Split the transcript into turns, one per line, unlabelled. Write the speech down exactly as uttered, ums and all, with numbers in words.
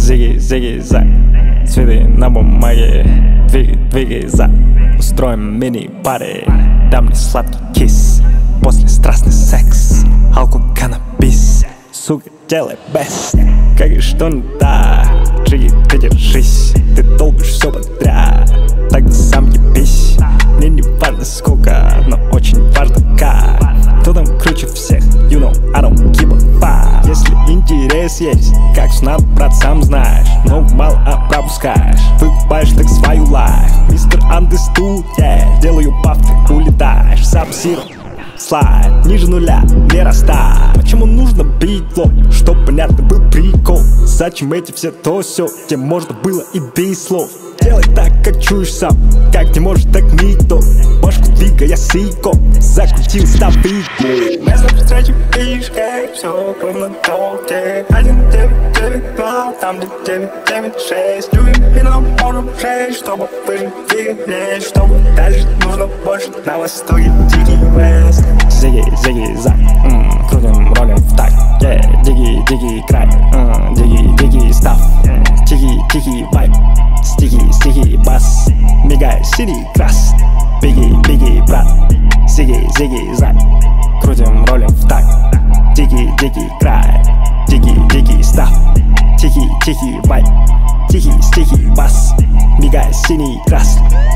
Зиги, зиги, за. Цветы на бумаге. Двигай, двигай, за. Устроим мини-пари. Дам мне сладкий кис. После страстный секс. Алкоголь, каннабис. Сука, делай бест. Как и что не так. Джиги, ты держись. Ты долбишь все подряд. Тогда сам ебись. Мне не важно сколько, но очень важно как. Кто там круче всех? You know, I don't give a fuck. Если интерес есть, как все надо, брат, сам знаешь. Но мало, а пропускаешь. Выкупаешь так свою лайф. Мистер Андесту, yeah. Делаю паф, ты улетаешь. Саб-зиро, слайд, ниже нуля, не растать. Почему нужно бить лоб? Чтоб понятно был прикол. Зачем эти все то все, где можно было и без слов. Делай так, как чуешь сам. Как не можешь, так никто. Башку двигая сико. Закрутил стабильку. Место встречи видишь, как все ровно толке. Один девять девять два, там где девять девять шесть. Любим и нам можем жить, чтобы выжить двигать. Чтобы дальше нужно больше. На востоке дикий вест. Зиги, зиги, за. Mm, крутим, ролим в так. Yeah, дикий, дикий край. Mm, дикий, дикий став. Mm, тихий, тихий вайб. Стихи, стихи, бас. Мигай, синий крас. Беги, беги, брат. Зиги, зиги, за. Крутим, ролим в так. Дикий, дикий край. Дикий, дикий став. Тихий, тихий вайб. Тихий, стихи, бас. Мигай, синий крас.